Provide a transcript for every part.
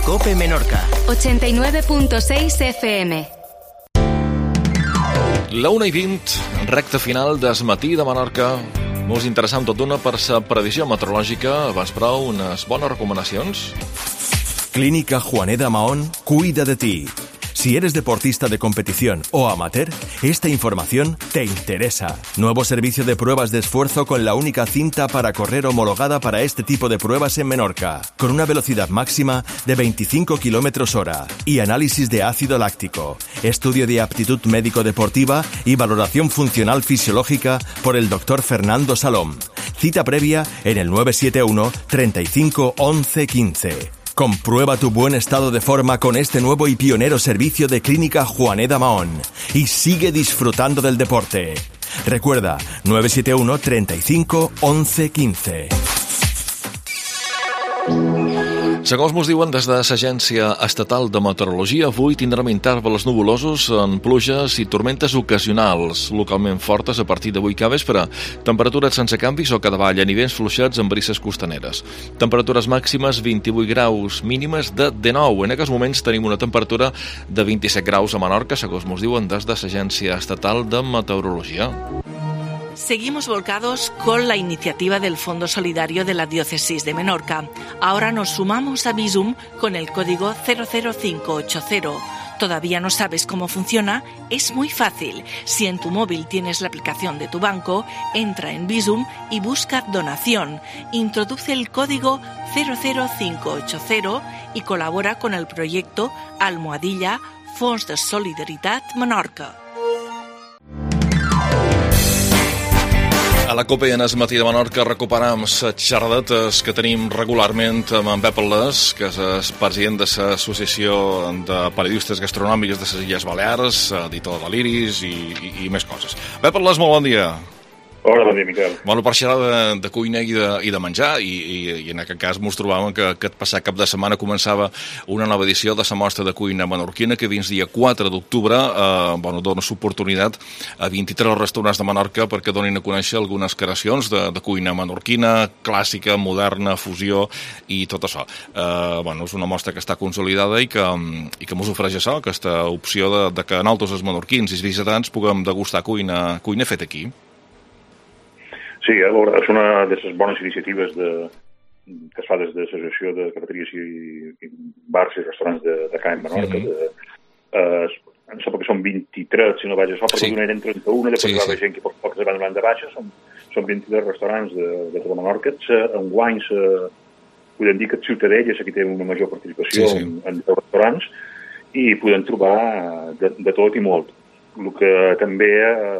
COPE Menorca. 89.6 FM. La 1:20, recta final del matí de Menorca. Molt interessant tot d'una per la previsió meteorològica. Abans, però, unes bones recomanacions. Clínica Juaneda Mahón cuida de ti. Si eres deportista de competición o amateur, esta información te interesa. Nuevo servicio de pruebas de esfuerzo con la única cinta para correr homologada para este tipo de pruebas en Menorca, con una velocidad máxima de 25 km/h y análisis de ácido láctico, estudio de aptitud médico-deportiva y valoración funcional fisiológica por el Dr. Fernando Salom. Cita previa en el 971 35 11 15. Comprueba tu buen estado de forma con este nuevo y pionero servicio de Clínica Juaneda Mahón y sigue disfrutando del deporte. Recuerda, 971 35 11 15. Segons mos diuen des de l'Agència Estatal de Meteorologia, avui tindrem intervals nuvolosos en pluges i tormentes ocasionals, localment fortes a partir d'avui que vespre. Temperatures sense canvis o que davall, a nivells fluixats amb brises costaneres. Temperatures màximes 28 graus, mínimes de 19. En aquests moments tenim una temperatura de 27 graus a Menorca, segons mos diuen des de l'Agència Estatal de Meteorologia. Seguimos volcados con la iniciativa del Fondo Solidario de la Diócesis de Menorca. Ahora nos sumamos a Bizum con el código 00580. ¿Todavía no sabes cómo funciona? Es muy fácil. Si en tu móvil tienes la aplicación de tu banco, entra en Bizum y busca donación. Introduce el código 00580 y colabora con el proyecto @ Fons de Solidaritat Menorca. A la COPE en el matí de Menorca recuperam les xerradetes que tenim regularment amb en Pep Aldés, que és el president de l'Associació de Periodistes Gastronòmiques de les Illes Balears, editor de l'Iris i més coses. Pep Aldés, molt bon dia. Hola, bon dia, Miquel. Bueno, per xerrar de cuina i de menjar, i en aquest cas mos trobàvem que aquest passat cap de setmana començava una nova edició de la mostra de cuina menorquina que fins dia 4 d'octubre dona l'oportunitat a 23 restaurants de Menorca perquè donin a conèixer algunes creacions de cuina menorquina, clàssica, moderna, fusió i tot això. És una mostra que està consolidada i que mos ofereix això, aquesta opció de que nosaltres, els menorquins i els visitants, puguem degustar cuina feta aquí. Sí, és una de les bones iniciatives que es fa des de l'Associació de Cafeteries i Bars i Restaurants de Can Menorca. Em sembla que són 23, si no vaig a sort, perquè eren 31, després va haver gent que poc se van de baixa, són 23 restaurants de tota Menorca. Enguany podem dir que Ciutadella és qui té una major participació en restaurants i podem trobar de tot i molt. El que també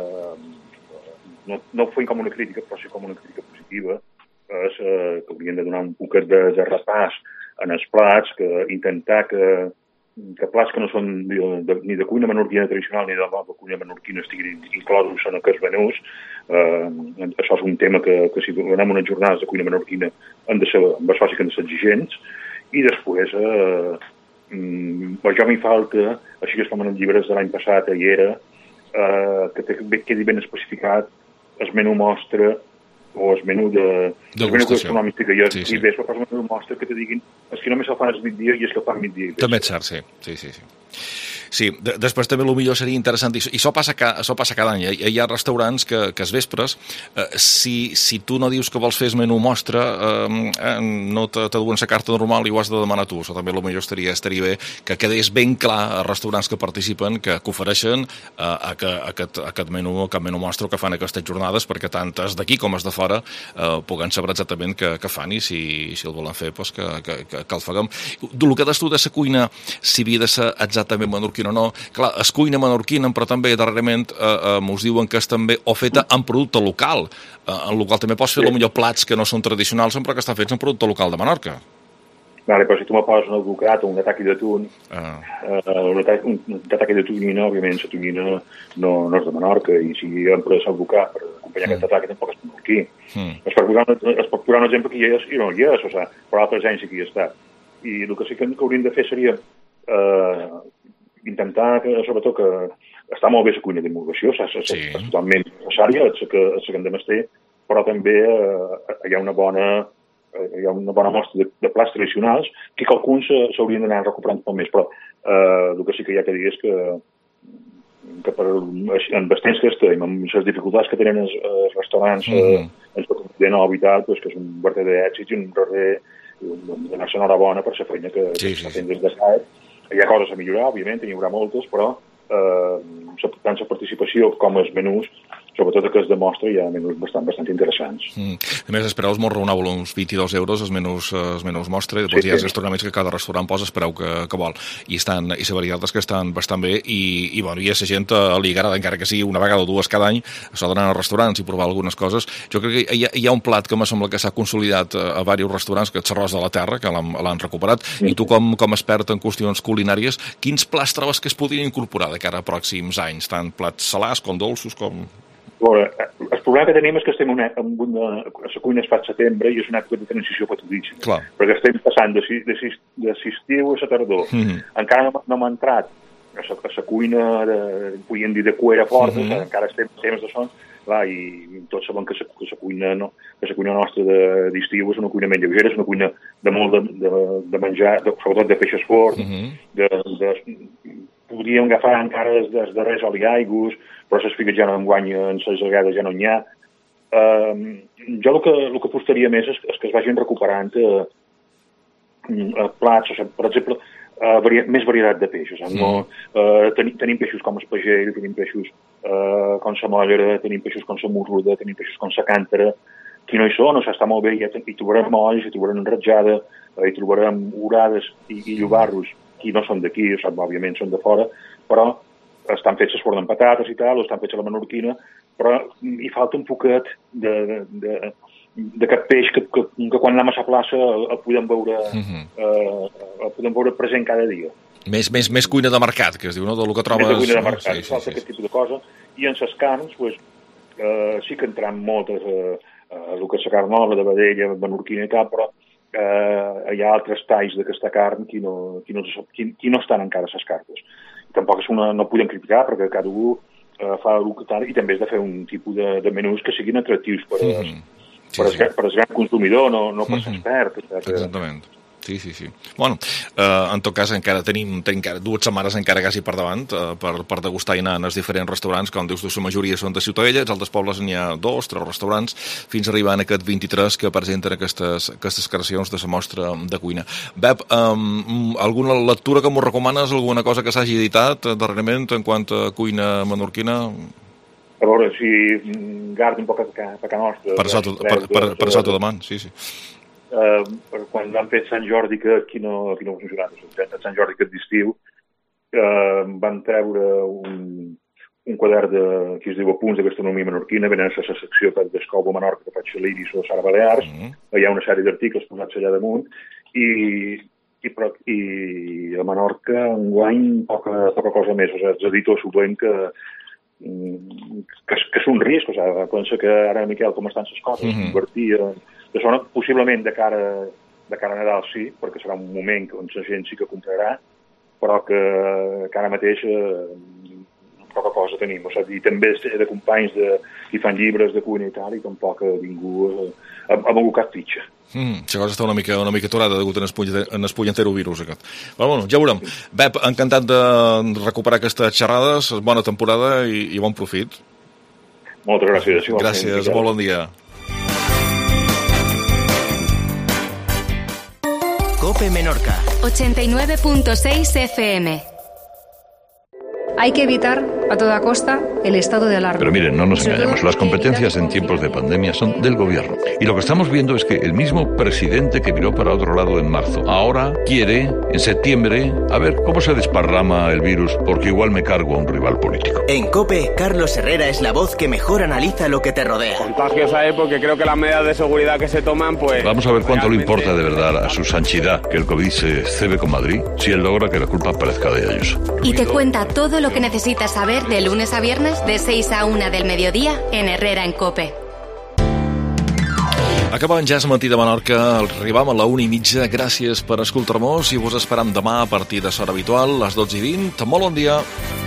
no ho fem com una crítica, però sí com una crítica positiva, és que haurien de donar un poquet de repàs en els plats, que intentar que plats que no són ni de cuina menorquina tradicional ni de cuina menorquina estiguin inclosos en aquests menús. Això és un tema que si anem unes jornades de cuina menorquina han de ser, amb això sí que han de ser exigents. I després, jo m'hi falta, així que com en els llibres de l'any passat hi era, que quedi ben especificat el menú mostra o el menú gastronòmic que hi ha i ves, però el menú mostra que te diguin és que només el fan al migdia i és que el fan migdia. També és cert, sí. Sí, després també el millor seria interessant, i això passa cada any, hi ha restaurants que els vespres, si tu no dius que vols fer el menú mostra, no t'aduen la carta normal i ho has de demanar tu. Això també el millor estaria bé que quedés ben clar als restaurants que participen, que ofereixen aquest menú mostra que fan aquestes jornades, perquè tant els d'aquí com els de fora puguen saber exactament què fan i si el volen fer, que el faguem. El que des tu de la cuina, si havia de ser exactament menorquina o no, clar, és cuina menorquina, però també darrerament mos diuen que és també o feta en producte local. En local també pots fer potser plats que no són tradicionals, però que estan fets en producte local de Menorca. Vale, però si tu me poses un albucrat o un ataqui d'atún, un ataqui de tonyina, òbviament la tonyina no és de Menorca, i si hem pres albucrat per acompanyar aquest ataqui tampoc és menorquí. Es pot posar un exemple que hi és i no hi és, però altra agència que hi està. I el que sí que hauríem de fer seria intentar, sobretot, que està molt bé la cuina d'innovació, és totalment necessària, és la que hem de mestre, però també hi ha una bona hi ha una bona mostra de plats tradicionals que alguns s'haurien d'anar recuperant molt més, però el que sí que hi ha que dir és que en els temps que estem, amb les dificultats que tenen els restaurants ens de nou i tal, que és un verdader d'èxit i un verdader donar-se enhorabona per la feina que s'està fent des de SAEP. Hi ha coses a millorar, òbviament, n'hi haurà moltes, però tant la participació com els menús, sobretot que es demostra, hi ha menús bastant interessants. A més, els preus molt raonable, uns 22 euros els menús mostra, i després hi ha els gastronomits que cada restaurant posa el preu que vol, i la varietat és que estan bastant bé, i a la gent li agrada, encara que sigui una vegada o dues cada any, s'ha d'anar als restaurants i provar algunes coses. Jo crec que hi ha un plat que me sembla que s'ha consolidat a diversos restaurants, que és l'arròs de la terra, que l'han recuperat, i tu com expert en qüestions culinàries, quins plats trobes que es podrien incorporar de cara a pròxims anys, tant plats salats com dolços, com... El problema que tenim és que estem la cuina es fa al setembre i és una època de transició patolítica, perquè estem passant de l'estiu a la tardor. Encara no hem entrat a la cuina, podríem dir, de cuera forta, encara estem temps de son, i tots sabem que la cuina nostra d'estiu és una cuina menys lleugera, és una cuina de molt de menjar, sobretot de peixes forts, podríem agafar encara els darrers oliaigos, però les figues ja no enguanyen, les algades ja no n'hi ha. Jo el que apostaria més és que es vagin recuperant plats, per exemple, més varietat de peixos. Tenim peixos com el pagell, tenim peixos com la mollera, tenim peixos com la morruda, tenim peixos com la càntera, que no hi són, està molt bé, hi trobarem molls, hi trobarem enratjada, hi trobarem orades i llobarros, que no són d'aquí, òbviament són de fora, però estan fets forn amb patates i tal, o estan fets a la menorquina, però hi falta un poquet d'aquest peix que quan anem a la plaça el podem veure present cada dia. Més cuina de mercat, que es diu, no? Del que trobes... Més cuina de mercat, falta aquest tipus de cosa. I en les carns, sí que entram moltes, el que és la carn noble, de vedella, menorquina i tal, però hi ha altres talls d'aquesta carn que no estan encara a les cartes. Tampoc no podem criticar perquè cada un fa el que tal, i també has de fer un tipus de menús que siguin atractius per al gran consumidor, no per l'expert. Exactament. Sí. Bueno, en tot cas, encara tenim 2 setmanes encara quasi per davant per degustar i anar als diferents restaurants. Com dius tu, la majoria són de Ciutadella, als altres pobles n'hi ha 2, 3 restaurants, fins a arribar a aquest 23 que presenten aquestes creacions de la mostra de cuina. Bep, alguna lectura que m'ho recomanes, alguna cosa que s'hagi editat darrerament en quant a cuina menorquina? A veure, si guarda un poc a casa nostra... Per sota de man, sí. Quan vam fer Sant Jordi, que aquí no ha funcionat, Sant Jordi aquest d'estiu, van treure un quadern que es diu Apunts de Gastronomia Menorquina, venen a la secció d'Escobo Menorca, que faig l'Iris o Sara Balears, hi ha una sèrie d'articles posats allà damunt, i a Menorca enguany poca cosa més. Els editors ho veuen que és un risc, pensa que ara, Miquel, com estan les coses, invertir de zona, possiblement de cara a Nadal sí, perquè serà un moment on la gent sí que comprarà, però que ara mateix poca cosa tenim. I també de companys que fan llibres de cuina i tal, i tampoc ningú ha mogut cap fitxa. La cosa està una mica aturada degut en el punyentero virus aquest. Però bueno, ja veurem. Bep, encantat de recuperar aquestes xerrades, bona temporada i bon profit. Moltes gràcies. Gràcies, molt bon dia. COPE Menorca 89.6 FM. Hay que evitar a toda costa el estado de alarma. Pero miren, no nos engañemos, las competencias en tiempos de pandemia son del gobierno. Y lo que estamos viendo es que el mismo presidente que miró para otro lado en marzo, ahora quiere, en septiembre, a ver cómo se desparrama el virus, porque igual me cargo a un rival político. En COPE, Carlos Herrera es la voz que mejor analiza lo que te rodea. Contagios hay porque creo que las medidas de seguridad que se toman, pues... Vamos a ver cuánto le importa de verdad a su santidad que el COVID se cebe con Madrid, si él logra que la culpa parezca de Ayuso. Y te cuenta todo lo que necesitas saber de lunes a viernes de 6 a 1 del mediodía en Herrera en COPE. Acabant ja el matí de Menorca, arribam a la 1:30. Gràcies per escoltar-nos i vos esperam demà a partir de l'hora habitual, les 12:20. Molt bon dia.